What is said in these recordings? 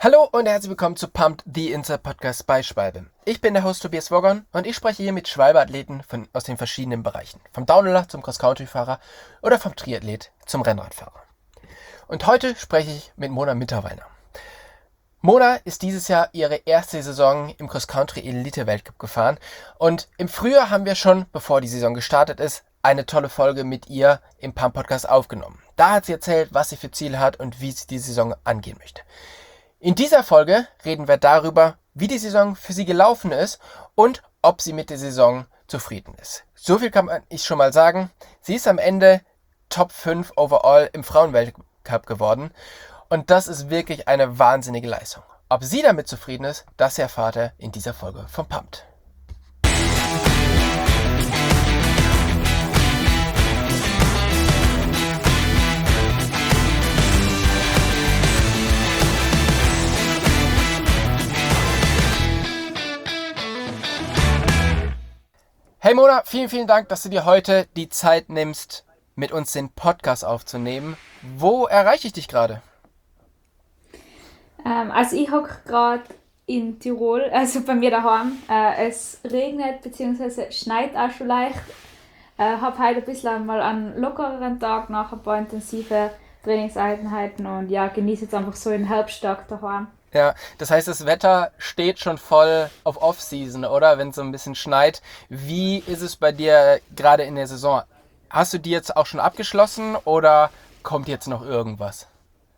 Hallo und herzlich willkommen zu Pumped, the Inside Podcast bei Schwalbe. Ich bin der Host Tobias Woggon und ich spreche hier mit Schwalbe-Athleten aus den verschiedenen Bereichen. Vom Downhiller zum Cross-Country-Fahrer oder vom Triathlet zum Rennradfahrer. Und heute spreche ich mit Mona Mitterweiner. Mona ist dieses Jahr ihre erste Saison im Cross-Country-Elite-Weltcup gefahren und im Frühjahr haben wir schon, bevor die Saison gestartet ist, eine tolle Folge mit ihr im Pump-Podcast aufgenommen. Da hat sie erzählt, was sie für Ziele hat und wie sie die Saison angehen möchte. In dieser Folge reden wir darüber, wie die Saison für sie gelaufen ist und ob sie mit der Saison zufrieden ist. So viel kann ich schon mal sagen. Sie ist am Ende Top 5 overall im Frauenweltcup geworden und das ist wirklich eine wahnsinnige Leistung. Ob sie damit zufrieden ist, das erfahrt ihr in dieser Folge von Pumped. Hey Mona, vielen, vielen Dank, dass du dir heute die Zeit nimmst, mit uns den Podcast aufzunehmen. Wo erreiche ich dich gerade? Also ich hocke gerade in Tirol, also bei mir daheim. Es regnet bzw. schneit auch schon leicht. Habe heute ein bisschen mal einen lockereren Tag nach ein paar intensive Trainingseinheiten und ja, genieße jetzt einfach so den Herbsttag daheim. Ja, das heißt, das Wetter steht schon voll auf Off-Season, oder? Wenn es so ein bisschen schneit. Wie ist es bei dir gerade in der Saison? Hast du die jetzt auch schon abgeschlossen oder kommt jetzt noch irgendwas?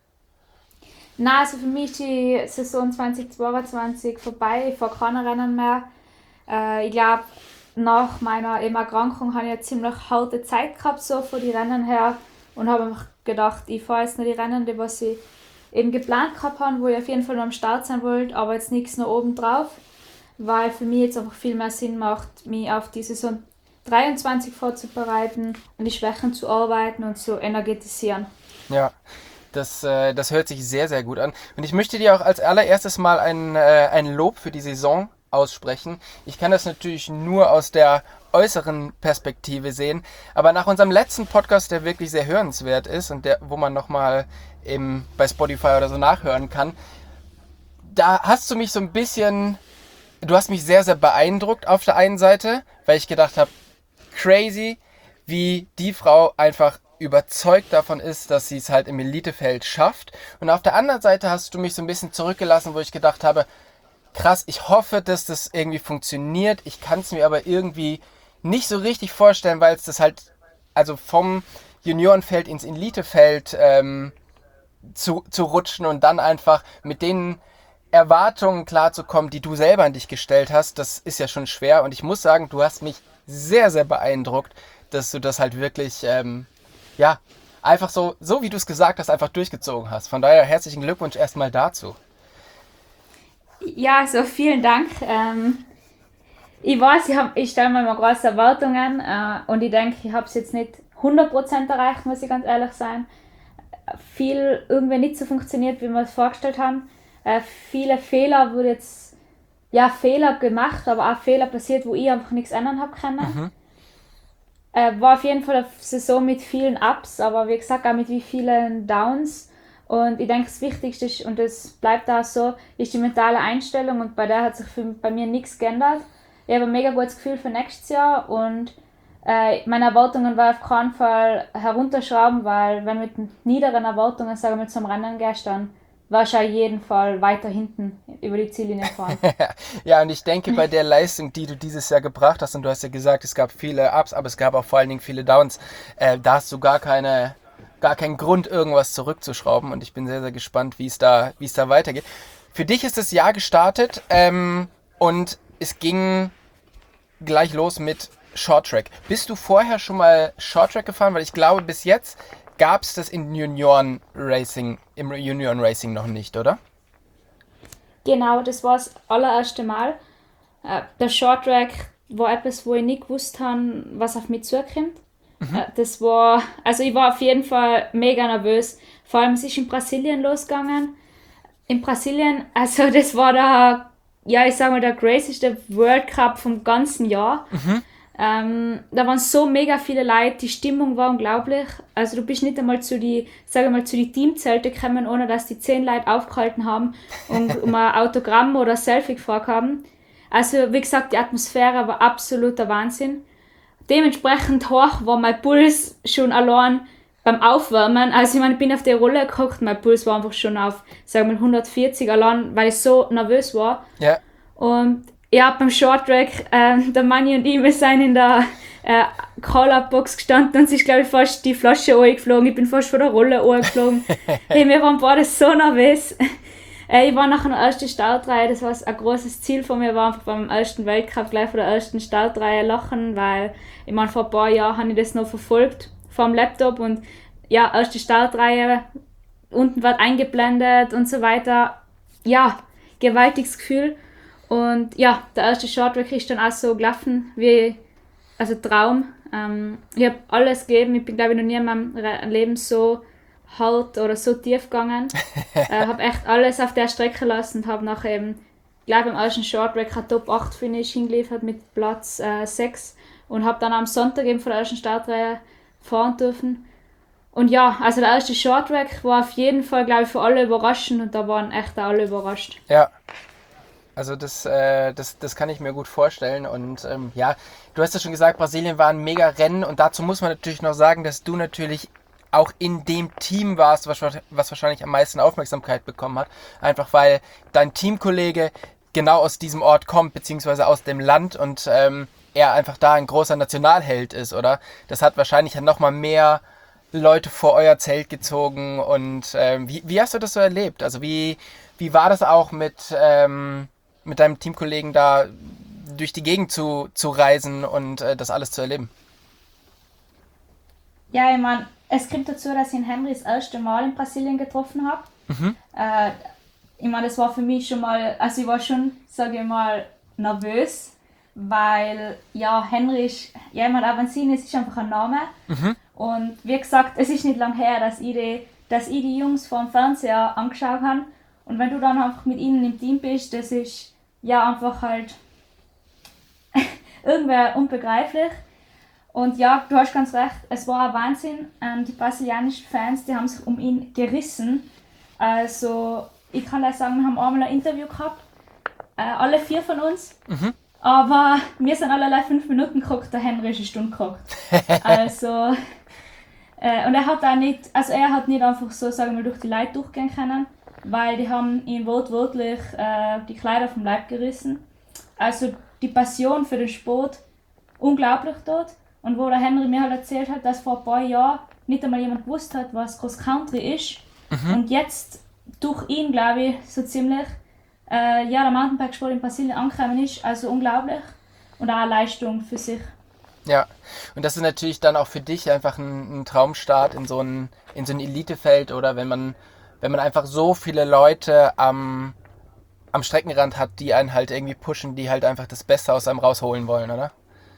Nein, also für mich ist die Saison 2022 vorbei. Ich fahre keine Rennen mehr. Ich glaube, nach meiner Erkrankung habe ich eine ziemlich harte Zeit gehabt, so von den Rennen her. Und habe mir gedacht, ich fahre jetzt nur die Rennen, die was ich eben geplant gehabt habe, wo ich auf jeden Fall noch am Start sein wollte, aber jetzt nichts noch oben drauf, weil für mich jetzt einfach viel mehr Sinn macht, mich auf die Saison 23 vorzubereiten und die Schwächen zu arbeiten und zu energetisieren. Ja, das hört sich sehr, sehr gut an. Und ich möchte dir auch als allererstes mal ein Lob für die Saison aussprechen. Ich kann das natürlich nur aus der äußeren Perspektive sehen, aber nach unserem letzten Podcast, der wirklich sehr hörenswert ist und wo man nochmal bei Spotify oder so nachhören kann, da hast du mich so ein bisschen, du hast mich sehr, sehr beeindruckt auf der einen Seite, weil ich gedacht habe, crazy, wie die Frau einfach überzeugt davon ist, dass sie es halt im Elitefeld schafft. Und auf der anderen Seite hast du mich so ein bisschen zurückgelassen, wo ich gedacht habe, krass, ich hoffe, dass das irgendwie funktioniert. Ich kann es mir aber irgendwie nicht so richtig vorstellen, weil es das halt, also vom Juniorenfeld ins Elitefeld zu rutschen und dann einfach mit den Erwartungen klarzukommen, die du selber an dich gestellt hast, das ist ja schon schwer. Und ich muss sagen, du hast mich sehr, sehr beeindruckt, dass du das halt wirklich, einfach so wie du es gesagt hast, einfach durchgezogen hast. Von daher herzlichen Glückwunsch erstmal dazu. Ja, also vielen Dank. Ich weiß, ich stelle mir immer große Erwartungen und ich denke, ich habe es jetzt nicht 100% erreicht, muss ich ganz ehrlich sein. Viel irgendwie nicht so funktioniert, wie wir es vorgestellt haben. Viele Fehler wurde jetzt, ja, Fehler gemacht, aber auch Fehler passiert, wo ich einfach nichts ändern habe können. War auf jeden Fall eine Saison mit vielen Ups, aber wie gesagt auch mit wie vielen Downs. Und ich denke, das Wichtigste ist, und das bleibt auch so, ist die mentale Einstellung und bei der hat sich bei mir nichts geändert. Ich habe ein mega gutes Gefühl für nächstes Jahr und meine Erwartungen war auf keinen Fall herunterschrauben, weil wenn du mit niederen Erwartungen, sagen wir, zum Rennen gehst, dann wirst du auf jeden Fall weiter hinten über die Ziellinie fahren. Ja, und ich denke, bei der Leistung, die du dieses Jahr gebracht hast, und du hast ja gesagt, es gab viele Ups, aber es gab auch vor allen Dingen viele Downs, da hast du gar keinen Grund, irgendwas zurückzuschrauben und ich bin sehr, sehr gespannt, wie es da weitergeht. Für dich ist das Jahr gestartet und es ging gleich los mit Shorttrack. Bist du vorher schon mal Shorttrack gefahren? Weil ich glaube, bis jetzt gab es das im Junioren Racing noch nicht, oder? Genau, das war das allererste Mal. Der Shorttrack war etwas, wo ich nicht gewusst habe, was auf mich zukommt. Das war, also ich war auf jeden Fall mega nervös. Vor allem, es ist in Brasilien losgegangen. In Brasilien, also das war der, ja, ich sag mal, der crazyste World Cup vom ganzen Jahr. Da waren so mega viele Leute, die Stimmung war unglaublich. Also du bist nicht einmal zu die Teamzelte gekommen, ohne dass die 10 Leute aufgehalten haben und um ein Autogramm oder ein Selfie gefragt haben. Also wie gesagt, die Atmosphäre war absoluter Wahnsinn. Dementsprechend hoch war mein Puls schon allein beim Aufwärmen. Also ich meine, ich bin auf die Rolle gekocht, mein Puls war einfach schon auf, sagen wir 140 allein, weil ich so nervös war. Ja. Und ja, beim Shorttrack, der Manni und ich, wir sind in der Call-Up-Box gestanden und es ist, glaube ich, fast die Flasche angeflogen. Ich bin fast von der Rolle angeflogen. Hey, wir waren beide so nervös. Ich war nach der ersten Startreihe, das war ein großes Ziel von mir, war einfach beim ersten Weltcup gleich von der ersten Startreihe lachen, weil ich meine, vor ein paar Jahren habe ich das noch verfolgt vom Laptop und ja, erste Startreihe, unten wird eingeblendet und so weiter. Ja, gewaltiges Gefühl. Und ja, der erste Shorttrack ist dann auch so gelaufen wie Traum. Ich habe alles gegeben. Ich bin, glaube ich, noch nie in meinem Leben so hart oder so tief gegangen. Habe echt alles auf der Strecke gelassen und habe nachher eben gleich beim ersten Shorttrack ein Top-8-Finish hingeliefert mit Platz 6 und habe dann am Sonntag eben von der ersten Startreihe fahren dürfen. Und ja, also der erste Shorttrack war auf jeden Fall, glaube ich, für alle überraschend und da waren echt alle überrascht. Ja. Also das kann ich mir gut vorstellen und ja, du hast ja schon gesagt, Brasilien war ein mega Rennen und dazu muss man natürlich noch sagen, dass du natürlich auch in dem Team warst, was wahrscheinlich am meisten Aufmerksamkeit bekommen hat, einfach weil dein Teamkollege genau aus diesem Ort kommt, beziehungsweise aus dem Land und er einfach da ein großer Nationalheld ist, oder? Das hat wahrscheinlich dann nochmal mehr Leute vor euer Zelt gezogen und wie hast du das so erlebt? Also wie war das auch mit deinem Teamkollegen da durch die Gegend zu reisen und das alles zu erleben? Ja, ich meine, es kommt dazu, dass ich in Henry das erste Mal in Brasilien getroffen habe. Ich meine, das war für mich schon mal, also ich war schon, sage ich mal, nervös, weil ja, Henry ist, ja, ich meine, Avancini, es ist einfach ein Name. Und wie gesagt, es ist nicht lange her, dass ich die Jungs vor dem Fernseher angeschaut habe. Und wenn du dann einfach mit ihnen im Team bist, das ist ja einfach halt irgendwie unbegreiflich. Und ja, du hast ganz recht, es war ein Wahnsinn. Die brasilianischen Fans, die haben sich um ihn gerissen. Also ich kann da sagen, wir haben einmal ein Interview gehabt, alle 4 von uns. Aber wir sind alle 5 Minuten geguckt, der Henry ist eine Stunde geguckt. Also, und er hat auch nicht, also er hat nicht einfach so, sagen wir, durch die Leute durchgehen können, weil die haben ihm wortwörtlich die Kleider vom Leib gerissen. Also die Passion für den Sport, unglaublich dort. Und wo der Henry mir halt erzählt hat, dass vor ein paar Jahren nicht einmal jemand gewusst hat, was Cross Country ist. Und jetzt durch ihn, glaube ich, so ziemlich, der Mountainbike-Sport in Brasilien angekommen ist. Also unglaublich. Und auch eine Leistung für sich. Ja, und das ist natürlich dann auch für dich einfach ein Traumstart in so ein Elitefeld oder wenn man einfach so viele Leute am Streckenrand hat, die einen halt irgendwie pushen, die halt einfach das Beste aus einem rausholen wollen, oder?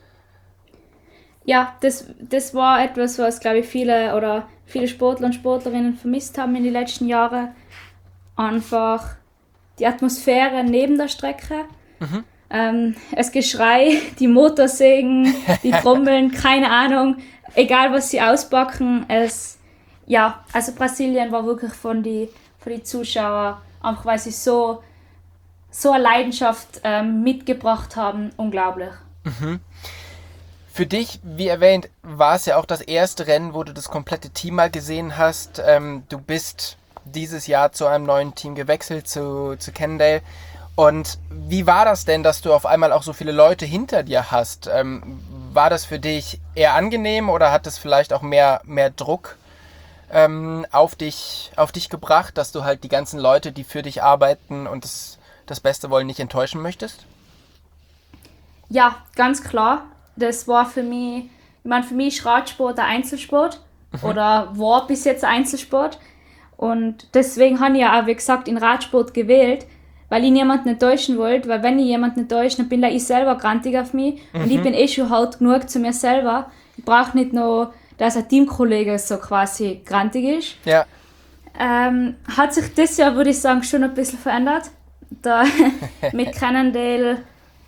Ja, das war etwas, was, glaube ich, viele Sportler und Sportlerinnen vermisst haben in den letzten Jahren. Einfach die Atmosphäre neben der Strecke. Das Geschrei, die Motorsägen, die Trommeln, keine Ahnung, egal was sie auspacken. Also Brasilien war wirklich von die Zuschauer, einfach weil sie so eine Leidenschaft mitgebracht haben, unglaublich. Für dich, wie erwähnt, war es ja auch das erste Rennen, wo du das komplette Team mal gesehen hast. Du bist dieses Jahr zu einem neuen Team gewechselt, zu Cannondale. Und wie war das denn, dass du auf einmal auch so viele Leute hinter dir hast? War das für dich eher angenehm oder hat es vielleicht auch mehr Druck auf dich gebracht, dass du halt die ganzen Leute, die für dich arbeiten und das Beste wollen, nicht enttäuschen möchtest? Ja, ganz klar. Das war für mich, für mich ist Radsport ein Einzelsport oder war bis jetzt ein Einzelsport. Und deswegen habe ich ja auch, wie gesagt, in Radsport gewählt, weil ich niemanden enttäuschen wollte, weil wenn ich jemanden enttäusche, dann bin ich selber grantig auf mich und ich bin schon hart genug zu mir selber. Ich brauche nicht noch, dass ein Teamkollege so quasi grantig ist. Ja. Hat sich das Jahr, würde ich sagen, schon ein bisschen verändert. Da mit Cannondale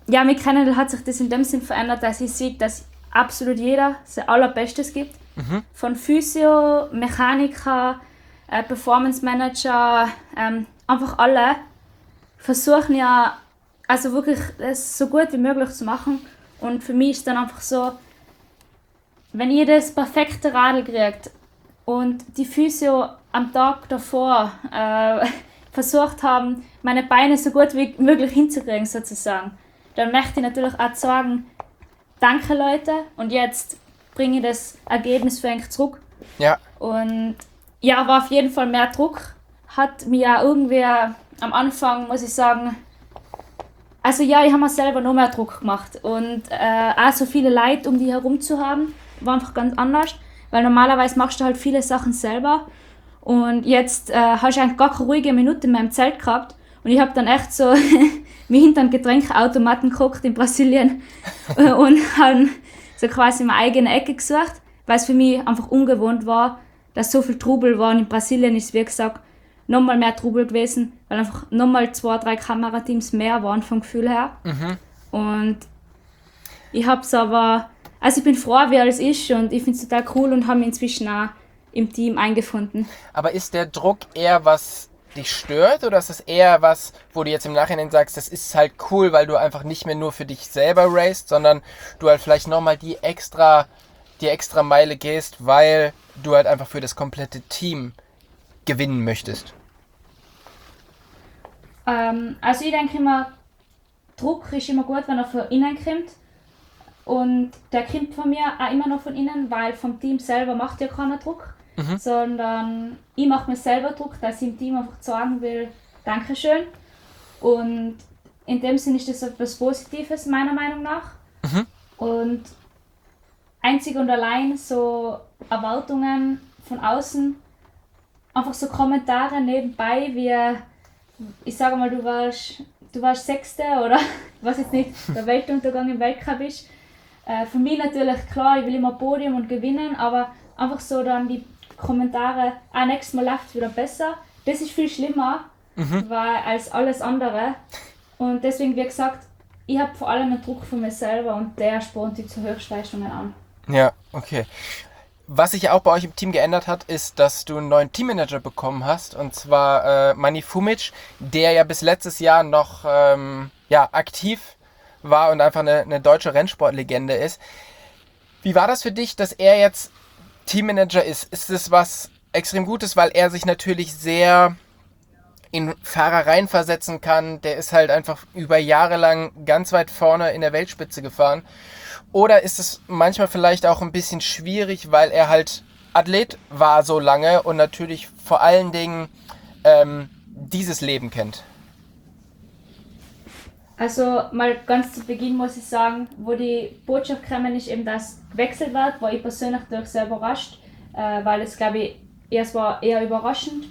ja, mit Cannondale hat sich das in dem Sinn verändert, dass ich sehe, dass absolut jeder sein Allerbestes gibt. Von Physio, Mechaniker, Performance Manager, einfach alle versuchen ja, also wirklich das so gut wie möglich zu machen. Und für mich ist dann einfach so, wenn ihr das perfekte Radl kriegt und die Physio am Tag davor versucht haben, meine Beine so gut wie möglich hinzukriegen sozusagen, dann möchte ich natürlich auch sagen, danke Leute, und jetzt bringe ich das Ergebnis für euch zurück. Ja. Und ja, war auf jeden Fall mehr Druck. Hat mir ja irgendwie am Anfang, muss ich sagen, also ja, ich habe mir selber noch mehr Druck gemacht. Und auch so viele Leute um die herum zu haben, war einfach ganz anders. Weil normalerweise machst du halt viele Sachen selber. Und jetzt hast du eigentlich gar keine ruhige Minute in meinem Zelt gehabt. Und ich habe dann echt so mich hinter einen Getränkeautomaten geguckt in Brasilien und habe so quasi meine eigene Ecke gesucht, weil es für mich einfach ungewohnt war, dass so viel Trubel war. Und in Brasilien ist es, wie gesagt, nochmal mehr Trubel gewesen, weil einfach nochmal 2-3 Kamerateams mehr waren vom Gefühl her. Und ich habe es aber, also ich bin froh, wie alles ist, und ich finde es total cool und habe mich inzwischen auch im Team eingefunden. Aber ist der Druck eher was dich stört, oder ist es eher was, wo du jetzt im Nachhinein sagst, das ist halt cool, weil du einfach nicht mehr nur für dich selber racest, sondern du halt vielleicht nochmal die extra Meile gehst, weil du halt einfach für das komplette Team gewinnen möchtest? Also ich denke immer, Druck ist immer gut, wenn er von innen kommt. Und der kommt von mir auch immer noch von innen, weil vom Team selber macht ja keiner Druck. Sondern ich mache mir selber Druck, dass ich im Team einfach sagen will, Dankeschön. Und in dem Sinne ist das etwas Positives, meiner Meinung nach. Und einzig und allein so Erwartungen von außen, einfach so Kommentare nebenbei, wie, ich sage mal, du warst Sechste oder ich weiß jetzt nicht, der Weltuntergang im Weltcup ist. Für mich natürlich klar, ich will immer Podium und gewinnen, aber einfach so dann die Kommentare, nächstes Mal läuft es wieder besser. Das ist viel schlimmer als alles andere. Und deswegen, wie gesagt, ich habe vor allem einen Druck von mir selber und der spornt die zu Höchstleistungen an. Ja, okay. Was sich ja auch bei euch im Team geändert hat, ist, dass du einen neuen Teammanager bekommen hast, und zwar Mani Fumic, der ja bis letztes Jahr noch aktiv war und einfach eine deutsche Rennsportlegende ist. Wie war das für dich, dass er jetzt Teammanager ist? Ist es was extrem Gutes, weil er sich natürlich sehr in Fahrer reinversetzen kann? Der ist halt einfach über Jahre lang ganz weit vorne in der Weltspitze gefahren. Oder ist es manchmal vielleicht auch ein bisschen schwierig, weil er halt Athlet war so lange und natürlich vor allen Dingen dieses Leben kennt? Also mal ganz zu Beginn muss ich sagen, wo die Botschaft gekommen ist, eben dass gewechselt wird, war ich persönlich natürlich sehr überrascht, weil es, glaube ich, erst war eher überraschend.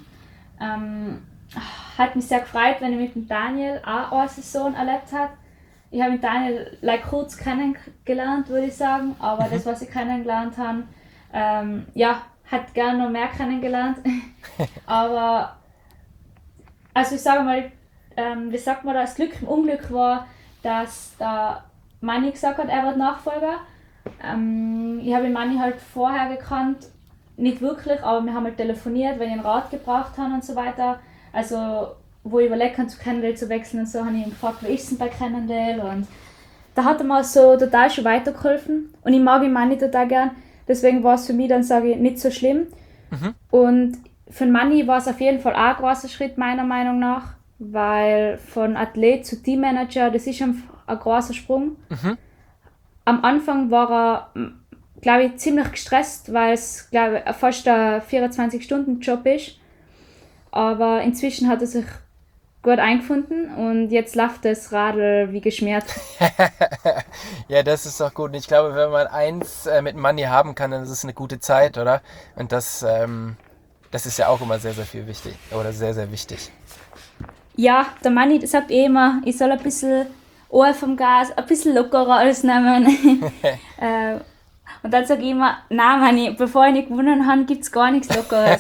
Hat mich sehr gefreut, wenn ich mit dem Daniel auch eine Saison erlebt habe. Ich habe mit Daniel kurz kennengelernt, würde ich sagen, aber das, was ich kennengelernt habe, hat gerne noch mehr kennengelernt. Aber also ich sage mal, wie sagt man das Glück im Unglück war, dass der Manni gesagt hat, er wird Nachfolger. Ich habe den Manni halt vorher gekannt, nicht wirklich, aber wir haben halt telefoniert, wenn ich einen Rat gebraucht habe und so weiter. Also wo ich überlegt habe, zu Cannondale zu wechseln und so, habe ich ihn gefragt, wie ist es denn bei Cannondale? Und da hat er mir so total schon weitergeholfen und ich mag den Manni total gern. Deswegen war es für mich dann, sage ich, nicht so schlimm. Und für den Manni war es auf jeden Fall auch ein großer Schritt, meiner Meinung nach. Weil von Athlet zu Teammanager, das ist ein großer Sprung. Am Anfang war er, glaube ich, ziemlich gestresst, weil es, glaube ich, fast ein 24-Stunden-Job ist. Aber inzwischen hat er sich gut eingefunden und jetzt läuft das Radl wie geschmiert. Ja, das ist doch gut. Und ich glaube, wenn man eins mit Money haben kann, dann ist es eine gute Zeit, oder? Und das ist ja auch immer sehr, sehr viel wichtig oder sehr, sehr wichtig. Ja, der Manni sagt eh immer, ich soll ein bisschen Ohr vom Gas, ein bisschen lockerer alles nehmen. Und dann sage ich immer, nein Manni, bevor ich nicht gewonnen habe, gibt es gar nichts Lockeres.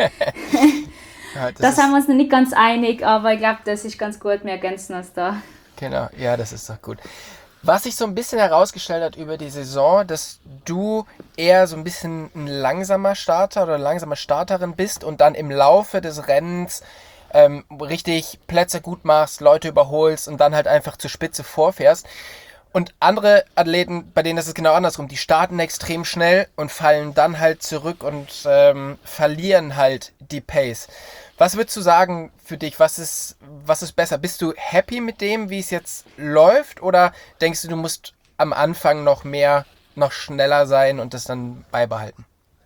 Ja, da sind wir uns noch nicht ganz einig, aber ich glaube, das ist ganz gut, wir ergänzen uns da. Genau, ja, das ist doch gut. Was sich so ein bisschen herausgestellt hat über die Saison, dass du eher so ein bisschen ein langsamer Starter oder langsame Starterin bist und dann im Laufe des Rennens richtig Plätze gut machst, Leute überholst und dann halt einfach zur Spitze vorfährst. Und andere Athleten, bei denen ist es genau andersrum. Die starten extrem schnell und fallen dann halt zurück und verlieren halt die Pace. Was würdest du sagen für dich? Was ist besser? Bist du happy mit dem, wie es jetzt läuft? Oder denkst du, du musst am Anfang noch schneller sein und das dann beibehalten?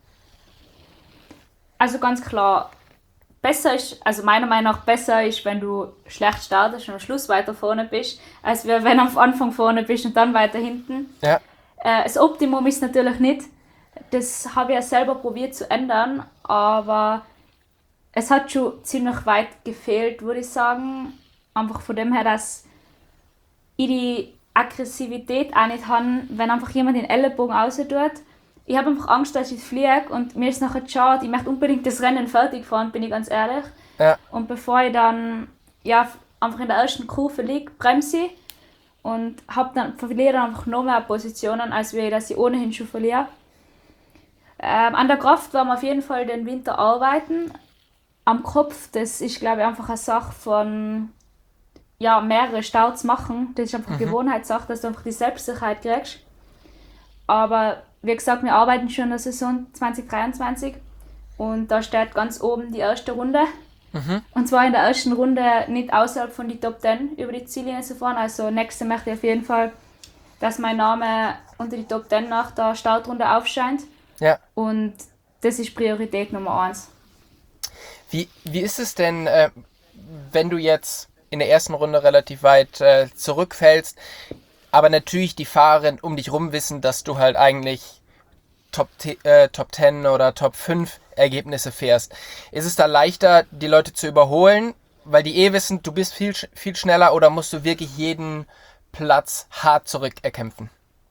Also ganz klar, besser ist, also meiner Meinung nach besser ist, wenn du schlecht startest und am Schluss weiter vorne bist, als wenn du am Anfang vorne bist und dann weiter hinten. Ja, Das Optimum ist natürlich nicht. Das habe ich ja selber probiert zu ändern, aber es hat schon ziemlich weit gefehlt, würde ich sagen. Einfach von dem her, dass ich die Aggressivität auch nicht habe, wenn einfach jemand den Ellenbogen raus tut. Ich habe einfach Angst, dass ich fliege und mir ist nachher schade. Ich möchte unbedingt das Rennen fertig fahren, bin ich ganz ehrlich. ja, Und bevor ich dann einfach in der ersten Kurve liege, bremse ich und verliere dann einfach noch mehr Positionen, als wir dass ich ohnehin schon verliere. An der Kraft werden wir auf jeden Fall den Winter arbeiten. Am Kopf, das ist glaube ich einfach eine Sache von mehrere Starts machen. Das ist einfach eine Gewohnheitssache, dass du einfach die Selbstsicherheit kriegst. Aber wie gesagt, wir arbeiten schon in der Saison 2023 und da steht ganz oben die erste Runde. Und zwar in der ersten Runde nicht außerhalb von die Top 10 über die Ziellinie zu fahren. Also nächste möchte ich auf jeden Fall, dass mein Name unter die Top 10 nach der Startrunde aufscheint. ja. Und das ist Priorität Nummer 1. Wie ist es denn, wenn du jetzt in der ersten Runde relativ weit zurückfällst, aber natürlich die Fahrerin um dich rum wissen, dass du halt eigentlich Top 10 oder Top 5 Ergebnisse fährst. Ist es da leichter, die Leute zu überholen, weil die wissen, du bist viel, viel schneller, oder musst du wirklich jeden Platz hart zurückerkämpfen?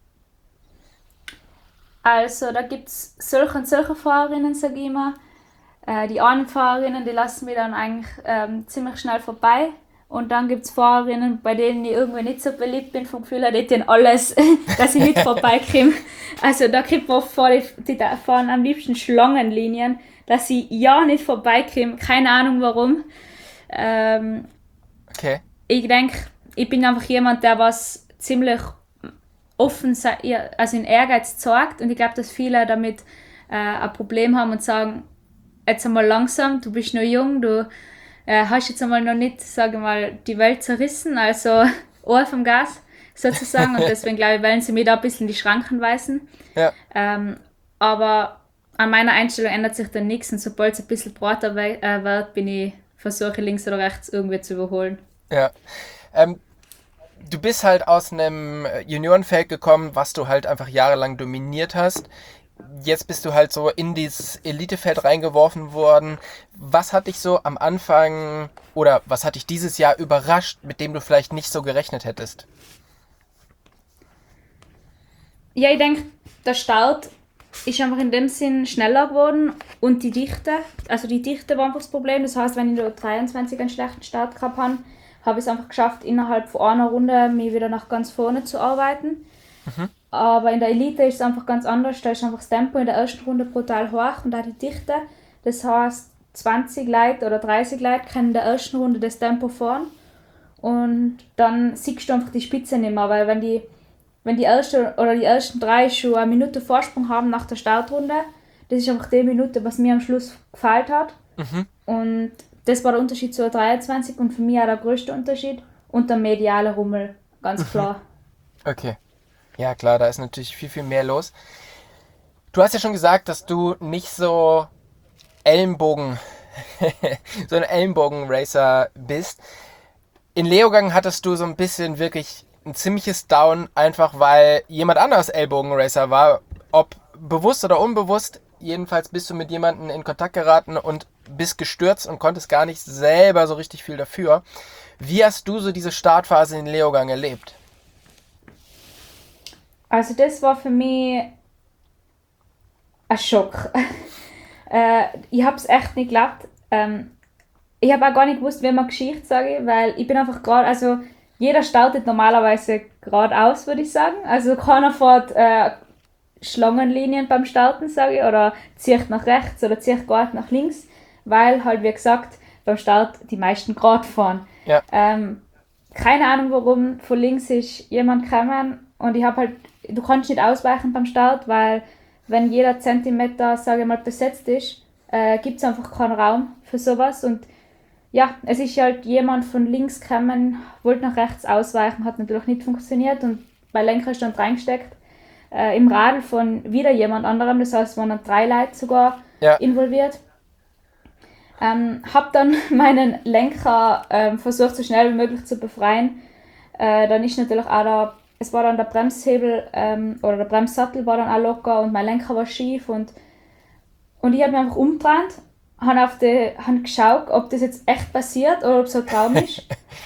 Also da gibt es solche und solche Fahrerinnen, sage ich immer. Die anderen Fahrerinnen, die lassen wir dann eigentlich ziemlich schnell vorbei. Und dann gibt es Fahrerinnen, bei denen ich irgendwie nicht so beliebt bin, vom Gefühl her, die tun alles, dass ich nicht vorbeikomme. Also da kriegt man oft vor, die fahren am liebsten Schlangenlinien, dass ich ja nicht vorbeikomme. Keine Ahnung warum. Okay. Ich denke, ich bin einfach jemand, der was ziemlich offen, also in Ehrgeiz zeigt. Und ich glaube, dass viele damit ein Problem haben und sagen, jetzt einmal langsam, du bist noch jung, du hast jetzt einmal noch nicht, sage ich mal, die Welt zerrissen, also Ohr vom Gas sozusagen. Und deswegen glaube ich, wollen sie mir da ein bisschen die Schranken weisen. Ja. Aber an meiner Einstellung ändert sich dann nichts und sobald es ein bisschen breiter wird, versuche links oder rechts irgendwie zu überholen. Ja. Du bist halt aus einem Juniorenfeld gekommen, was du halt einfach jahrelang dominiert hast. Jetzt bist du halt so in dieses Elitefeld reingeworfen worden. Was hat dich so am Anfang oder was hat dich dieses Jahr überrascht, mit dem du vielleicht nicht so gerechnet hättest? Ja, ich denke, der Start ist einfach in dem Sinn schneller geworden und die Dichte. Also die Dichte war einfach das Problem. Das heißt, wenn ich nur 23 einen schlechten Start gehabt habe ich es einfach geschafft, innerhalb von einer Runde mich wieder nach ganz vorne zu arbeiten. Aber in der Elite ist es einfach ganz anders. Da ist einfach das Tempo in der ersten Runde brutal hoch und auch die Dichte. Das heißt, 20 Leute oder 30 Leute können in der ersten Runde das Tempo fahren und dann siehst du einfach die Spitze nicht mehr, weil wenn die ersten drei schon eine Minute Vorsprung haben nach der Startrunde, das ist einfach die Minute, was mir am Schluss gefällt hat. Und das war der Unterschied zur 23 und für mich auch der größte Unterschied und der mediale Rummel, ganz klar. Okay. Ja, klar, da ist natürlich viel, viel mehr los. Du hast ja schon gesagt, dass du nicht so Ellenbogen, so ein Ellenbogen-Racer bist. In Leogang hattest du so ein bisschen wirklich ein ziemliches Down, einfach weil jemand anderes Ellbogen-Racer war. Ob bewusst oder unbewusst, jedenfalls bist du mit jemandem in Kontakt geraten und bist gestürzt und konntest gar nicht selber so richtig viel dafür. Wie hast du so diese Startphase in Leogang erlebt? Also das war für mich ein Schock. Ich habe es echt nicht geglaubt. Ich habe auch gar nicht gewusst, wie man Geschichte sage, weil ich bin einfach gerade, also jeder startet normalerweise geradeaus, würde ich sagen. Also keiner fährt Schlangenlinien beim Starten, sage ich, oder zieht nach rechts oder zieht gerade nach links, weil halt, wie gesagt, beim Start die meisten gerade fahren. Ja. Keine Ahnung warum, von links ist jemand gekommen und ich habe halt, du kannst nicht ausweichen beim Start, weil wenn jeder Zentimeter, sage ich mal, besetzt ist, gibt es einfach keinen Raum für sowas und ja, es ist halt jemand von links gekommen, wollte nach rechts ausweichen, hat natürlich nicht funktioniert und mein Lenker ist dann reingesteckt. Im Radl von wieder jemand anderem, das heißt, waren dann 3 Leute sogar involviert. Habe dann meinen Lenker versucht, so schnell wie möglich zu befreien. Dann ist natürlich auch es war dann der Bremshebel oder der Bremssattel war dann auch locker und mein Lenker war schief und ich habe mich einfach umgedreht, habe geschaut, ob das jetzt echt passiert oder ob es ein Traum ist.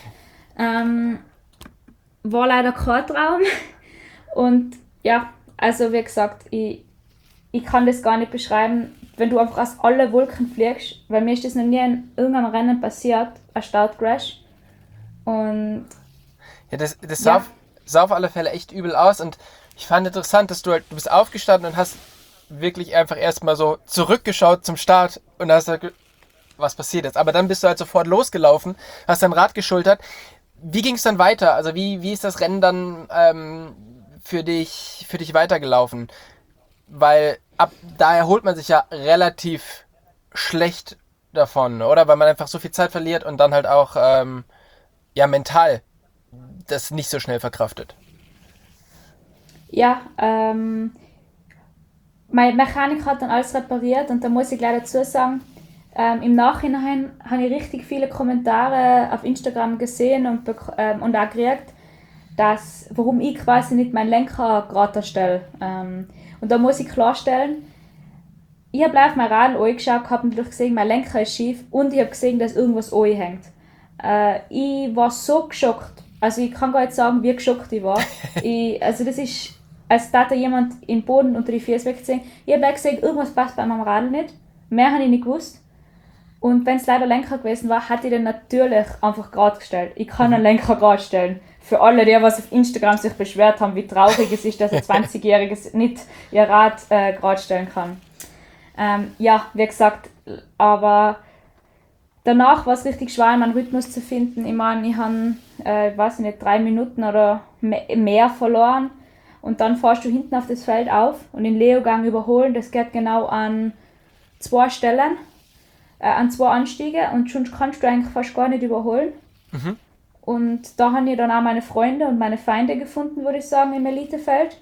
War leider kein Traum und ja, also wie gesagt, ich kann das gar nicht beschreiben, wenn du einfach aus allen Wolken fliegst, weil mir ist das noch nie in irgendeinem Rennen passiert, ein Startcrash. Und ja, das sah auf alle Fälle echt übel aus und ich fand interessant, dass du bist aufgestanden und hast wirklich einfach erstmal so zurückgeschaut zum Start und hast gesagt, was passiert jetzt? Aber dann bist du halt sofort losgelaufen, hast dein Rad geschultert. Wie ging es dann weiter? Also wie ist das Rennen dann für dich weitergelaufen? Weil da erholt man sich ja relativ schlecht davon, oder? Weil man einfach so viel Zeit verliert und dann halt auch mental das nicht so schnell verkraftet. ja, mein Mechanik hat dann alles repariert und da muss ich gleich dazu sagen, im Nachhinein habe ich richtig viele Kommentare auf Instagram gesehen und auch gekriegt, warum ich quasi nicht meinen Lenker gerade erstelle. Und da muss ich klarstellen, ich habe auf mein Radl angeschaut, habe natürlich gesehen, mein Lenker ist schief und ich habe gesehen, dass irgendwas anhängt. Ich war so geschockt, also ich kann gar nicht sagen, wie geschockt ich war. Also das ist, als hätte jemand im Boden unter die Füße wegziehen. Ich habe gesehen, irgendwas passt bei meinem Radl nicht. Mehr habe ich nicht gewusst. Und wenn es leider Lenker gewesen war, hätte ich den natürlich einfach gerade gestellt. Ich kann einen Lenker gerade stellen. Für alle, die was auf Instagram sich beschwert haben, wie traurig es ist, dass ein 20-Jähriges nicht ihr Rad gerade stellen kann. Ja, wie gesagt, aber danach war es richtig schwer, meinen Rhythmus zu finden. Ich meine, ich habe, weiß nicht, 3 Minuten oder mehr verloren. Und dann fährst du hinten auf das Feld auf und den Leogang überholen. Das geht genau an 2 Stellen, an 2 Anstiege und schon kannst du eigentlich fast gar nicht überholen. Mhm. Und da habe ich dann auch meine Freunde und meine Feinde gefunden, würde ich sagen, im Elitefeld.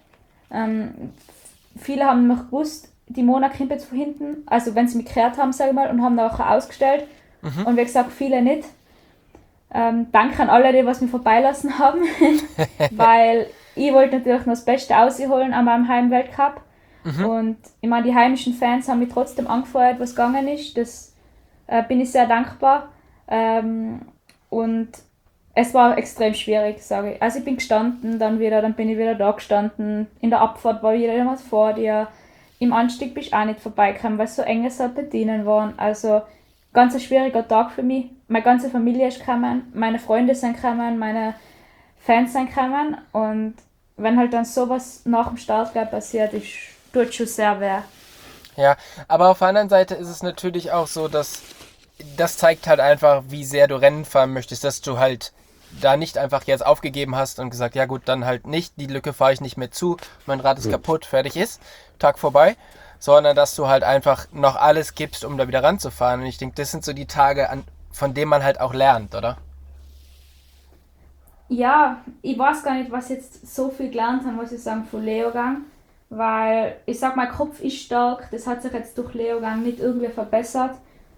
Viele haben mich gewusst, die Mona kommt jetzt von hinten, also wenn sie mich gehört haben, sage ich mal, und haben da auch ausgestellt. Mhm. Und wie gesagt, viele nicht. Danke an alle, die was mich vorbeilassen haben, weil ich wollte natürlich noch das Beste ausholen an meinem Heimweltcup. Mhm. Und ich meine, die heimischen Fans haben mich trotzdem angefeuert, was gegangen ist. Das bin ich sehr dankbar. Und es war extrem schwierig, sage ich. Also ich bin gestanden, dann bin ich wieder da gestanden. In der Abfahrt war wieder jemand vor dir. Im Anstieg bist du auch nicht vorbeigekommen, weil es so enge Serpentinen waren. Also ganz ein schwieriger Tag für mich. Meine ganze Familie ist gekommen, meine Freunde sind gekommen, meine Fans sind gekommen. Und wenn halt dann sowas nach dem Start passiert, tut schon sehr weh. Ja, aber auf der anderen Seite ist es natürlich auch so, dass das zeigt halt einfach, wie sehr du Rennen fahren möchtest, dass du halt da nicht einfach jetzt aufgegeben hast und gesagt, ja gut, dann halt nicht, die Lücke fahre ich nicht mehr zu, mein Rad ist kaputt, fertig ist, Tag vorbei, sondern dass du halt einfach noch alles gibst, um da wieder ranzufahren. Und ich denke, das sind so die Tage, von denen man halt auch lernt, oder? Ja, ich weiß gar nicht, was ich jetzt so viel gelernt habe, muss ich sagen, von Leogang. Weil ich sag, mein Kopf ist stark, das hat sich jetzt durch Leogang nicht irgendwie verbessert.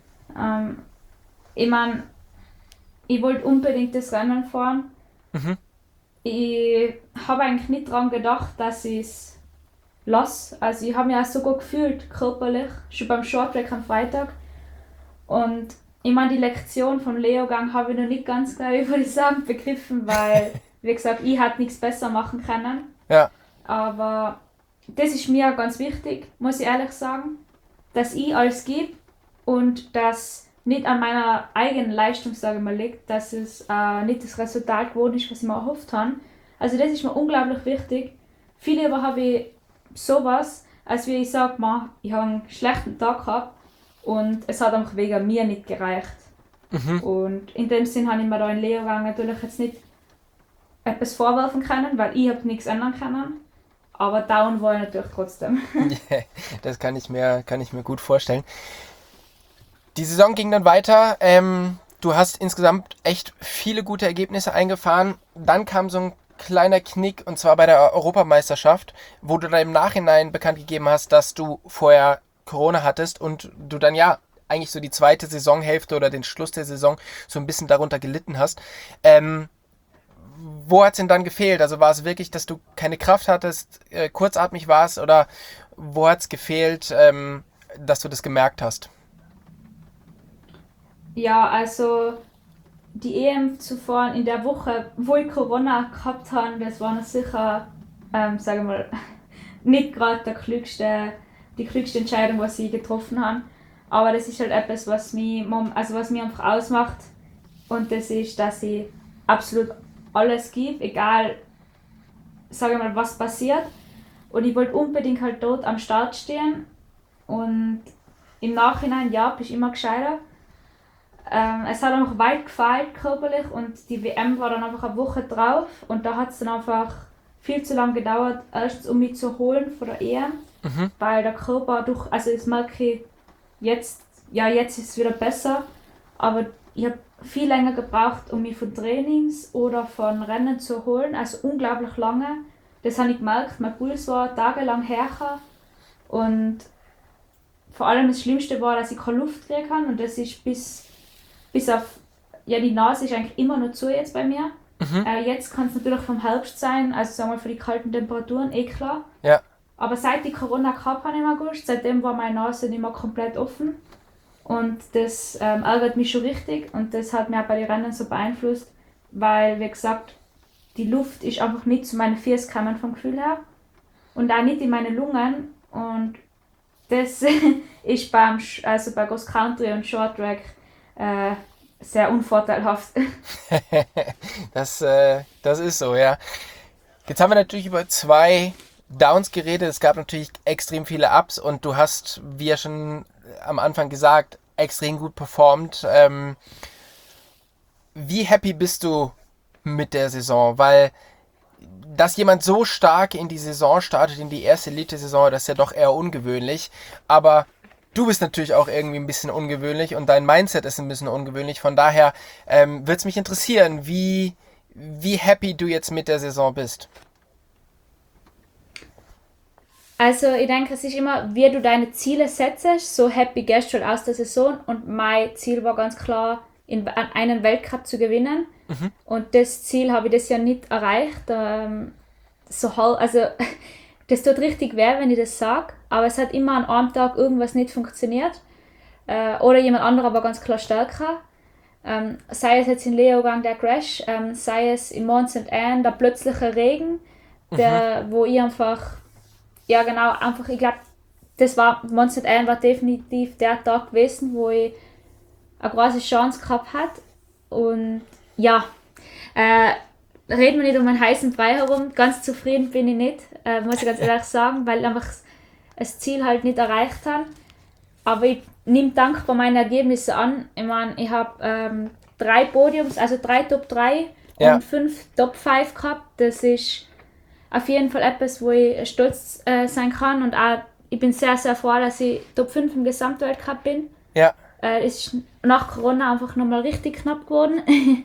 Ich meine, ich wollte unbedingt das Rennen fahren. Mhm. Ich habe eigentlich nicht daran gedacht, dass ich es lasse. Also ich habe mich auch so gut gefühlt, körperlich, schon beim Shorttrack am Freitag. Und ich meine, die Lektion von Leogang habe ich noch nicht ganz genau, würde ich sagen, begriffen, weil, wie gesagt, ich hätte nichts besser machen können. Ja. Aber das ist mir ganz wichtig, muss ich ehrlich sagen, dass ich alles gebe und dass nicht an meiner eigenen Leistung, sage ich mal, liegt, dass es nicht das Resultat geworden ist, was ich mir erhofft habe. Also das ist mir unglaublich wichtig. Viel lieber habe ich sowas, als wie ich sage, ich habe einen schlechten Tag gehabt und es hat einfach wegen mir nicht gereicht. Und in dem Sinn habe ich mir da in Lehrgang natürlich jetzt nicht etwas vorwerfen können, weil ich habe nichts ändern können. Aber down war ich natürlich trotzdem. Das kann ich mir gut vorstellen. Die Saison ging dann weiter. Du hast insgesamt echt viele gute Ergebnisse eingefahren. Dann kam so ein kleiner Knick, und zwar bei der Europameisterschaft, wo du dann im Nachhinein bekannt gegeben hast, dass du vorher Corona hattest und du dann ja eigentlich so die zweite Saisonhälfte oder den Schluss der Saison so ein bisschen darunter gelitten hast. Wo hat es denn dann gefehlt? Also war es wirklich, dass du keine Kraft hattest, kurzatmig warst, oder wo hat es gefehlt, dass du das gemerkt hast? Ja, also die EM zuvor in der Woche, wo ich Corona gehabt habe, das war sicher, sagen wir mal, nicht gerade die klügste Entscheidung, was ich getroffen habe. Aber das ist halt etwas, was mich einfach ausmacht. Und das ist, dass ich absolut alles gebe, egal, sage ich mal, was passiert. Und ich wollte unbedingt halt dort am Start stehen. Und im Nachhinein, ja, bist immer gescheiter. Es hat einfach weit gefehlt körperlich und die WM war dann einfach eine Woche drauf und da hat es dann einfach viel zu lange gedauert, erstens um mich zu holen von der EM, weil der Körper also das merke ich jetzt ist es wieder besser, aber ich habe viel länger gebraucht, um mich von Trainings oder von Rennen zu holen, also unglaublich lange. Das habe ich gemerkt, mein Puls war tagelang härter und vor allem das Schlimmste war, dass ich keine Luft kriegen kann und das ist bis auf, ja, die Nase ist eigentlich immer noch zu jetzt bei mir. Jetzt kann es natürlich vom Herbst sein, also sagen wir für die kalten Temperaturen, klar. Ja. Aber seit ich Corona gehabt habe im August, seitdem war meine Nase nicht mehr komplett offen. Und das ärgert mich schon richtig und das hat mich auch bei den Rennen so beeinflusst, weil, wie gesagt, die Luft ist einfach nicht zu meinen Füßen gekommen vom Gefühl her und auch nicht in meine Lungen und das ist bei Cross Country und Short Track sehr unvorteilhaft. Das ist so, ja. Jetzt haben wir natürlich über 2 Downs geredet. Es gab natürlich extrem viele Ups und du hast, wie ja schon am Anfang gesagt, extrem gut performt. Wie happy bist du mit der Saison? Weil, dass jemand so stark in die Saison startet, in die erste Elite-Saison, das ist ja doch eher ungewöhnlich. Aber du bist natürlich auch irgendwie ein bisschen ungewöhnlich und dein Mindset ist ein bisschen ungewöhnlich. Von daher würde es mich interessieren, wie happy du jetzt mit der Saison bist. Also ich denke, es ist immer, wie du deine Ziele setzt, so happy gehst du aus der Saison und mein Ziel war ganz klar, einen Weltcup zu gewinnen und das Ziel habe ich das Jahr nicht erreicht. Also das tut richtig weh, wenn ich das sage, aber es hat immer an einem Tag irgendwas nicht funktioniert oder jemand anderer war ganz klar stärker. Sei es jetzt in Leogang der Crash, sei es in Mont St. Anne der plötzliche Regen, wo ich einfach, ja genau, einfach, ich glaube, Mont St. Anne war definitiv der Tag gewesen, wo ich eine große Chance gehabt hat und ja, reden wir nicht um einen heißen Brei herum, ganz zufrieden bin ich nicht, muss ich ganz ehrlich sagen, weil ich einfach das Ziel halt nicht erreicht habe. Aber ich nehme dankbar meine Ergebnisse an. Ich meine, ich habe 3 Podiums, also 3 Top 3 und 5 Top 5 gehabt. Das ist auf jeden Fall etwas, wo ich stolz sein kann und auch, ich bin sehr, sehr froh, dass ich Top 5 im Gesamtweltcup bin. Ja. Es ist nach Corona einfach nochmal richtig knapp geworden.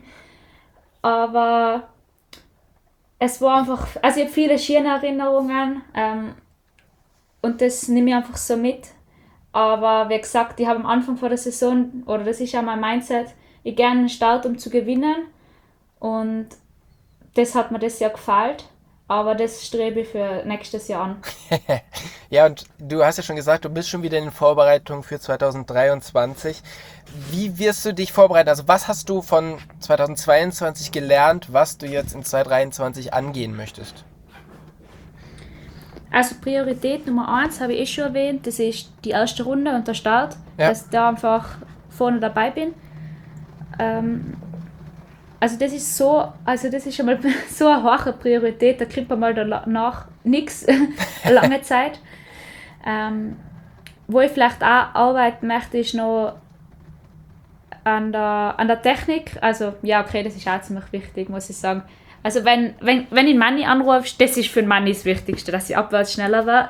Aber es war einfach, also ich habe viele schöne Erinnerungen und das nehme ich einfach so mit. Aber wie gesagt, ich habe am Anfang vor der Saison, oder das ist ja mein Mindset, ich gerne einen Start, um zu gewinnen. Und das hat mir das Jahr gefallen. Aber das strebe ich für nächstes Jahr an. Ja, und du hast ja schon gesagt, du bist schon wieder in Vorbereitung für 2023. Wie wirst du dich vorbereiten? Also was hast du von 2022 gelernt, was du jetzt in 2023 angehen möchtest? Also Priorität Nummer 1 habe ich schon erwähnt, das ist die erste Runde und der Start. Ja. Dass da einfach vorne dabei bin. Also das ist schon mal so eine hohe Priorität, da kriegt man mal danach nichts, eine lange Zeit. Wo ich vielleicht auch arbeiten möchte, ist noch an der Technik. Also ja, okay, das ist auch ziemlich wichtig, muss ich sagen. Also wenn ihn Manni anrufst, das ist für den Manni das Wichtigste, dass ich abwärts schneller war.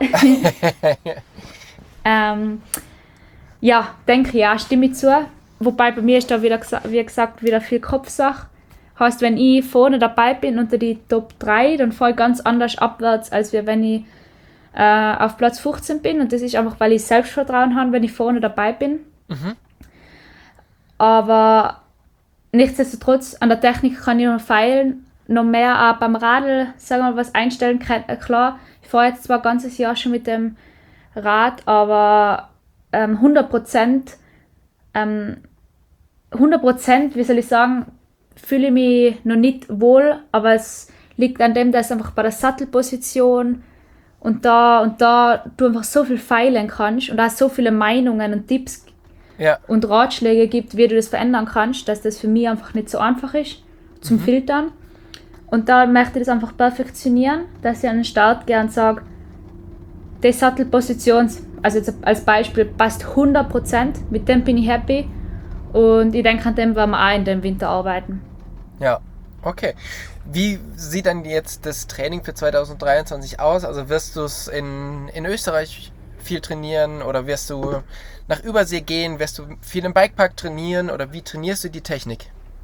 Ja, denke ich, ja, stimme ich zu. Wobei bei mir ist da wieder, wie gesagt, wieder viel Kopfsache. Heißt, wenn ich vorne dabei bin unter die Top 3, dann fahre ich ganz anders abwärts, als wenn ich auf Platz 15 bin. Und das ist einfach, weil ich Selbstvertrauen habe, wenn ich vorne dabei bin. Mhm. Aber nichtsdestotrotz, an der Technik kann ich noch feilen. Noch mehr auch beim Radl, sagen wir mal, was einstellen kann. Klar, ich fahre jetzt zwar ein ganzes Jahr schon mit dem Rad, aber 100%, wie soll ich sagen, fühle ich mich noch nicht wohl, aber es liegt an dem, dass einfach bei der Sattelposition und da du einfach so viel feilen kannst und auch so viele Meinungen und Tipps und Ratschläge gibt, wie du das verändern kannst, dass das für mich einfach nicht so einfach ist zum Filtern. Und da möchte ich das einfach perfektionieren, dass ich an den Start gehe und sage, die Sattelposition, also jetzt als Beispiel, passt 100%, mit dem bin ich happy und ich denke, an dem werden wir auch in dem Winter arbeiten. Ja, okay. Wie sieht dann jetzt das Training für 2023 aus? Also wirst du es in Österreich viel trainieren oder wirst du nach Übersee gehen? Wirst du viel im Bikepark trainieren oder wie trainierst du die Technik?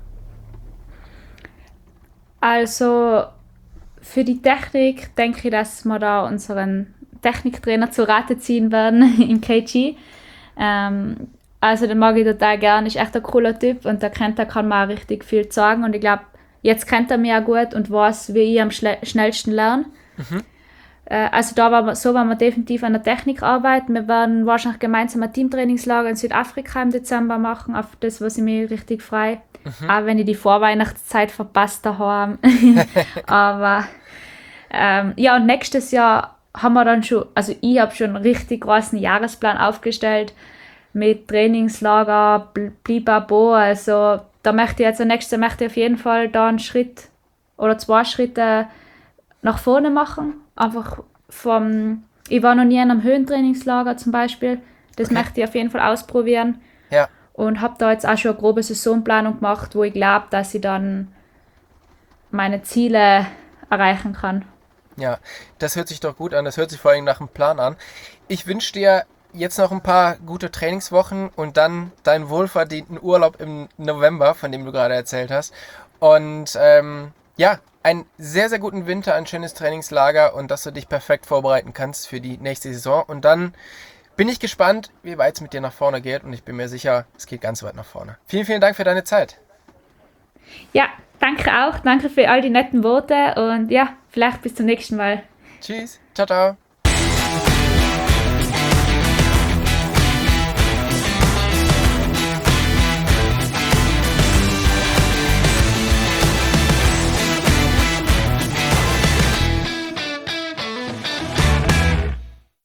Also für die Technik denke ich, dass wir da unseren Techniktrainer zu Rate ziehen werden im KG. Also den mag ich total gern, ist echt ein cooler Typ und der kann mir auch richtig viel sagen und ich glaube, jetzt kennt er mich auch gut und weiß, wie ich am schnellsten lerne. Also werden wir definitiv an der Technik arbeiten. Wir werden wahrscheinlich gemeinsam ein Teamtrainingslager in Südafrika im Dezember machen, auf das, was ich mich richtig freue. Auch wenn ich die Vorweihnachtszeit verpasst habe. Aber ja, und nächstes Jahr haben wir dann schon, also ich habe schon einen richtig großen Jahresplan aufgestellt mit Trainingslager, blibabo. Also da möchte ich auf jeden Fall da einen Schritt oder 2 Schritte nach vorne machen. Einfach ich war noch nie in einem Höhentrainingslager zum Beispiel. Das möchte ich auf jeden Fall ausprobieren. Ja. Und habe da jetzt auch schon eine grobe Saisonplanung gemacht, wo ich glaube, dass ich dann meine Ziele erreichen kann. Ja, das hört sich doch gut an. Das hört sich vor allem nach einem Plan an. Ich wünsche dir jetzt noch ein paar gute Trainingswochen und dann deinen wohlverdienten Urlaub im November, von dem du gerade erzählt hast. Und ja, einen sehr, sehr guten Winter, ein schönes Trainingslager und dass du dich perfekt vorbereiten kannst für die nächste Saison. Und dann bin ich gespannt, wie weit es mit dir nach vorne geht und ich bin mir sicher, es geht ganz weit nach vorne. Vielen, vielen Dank für deine Zeit. Ja, danke auch. Danke für all die netten Worte und ja, vielleicht bis zum nächsten Mal. Tschüss. Ciao, ciao.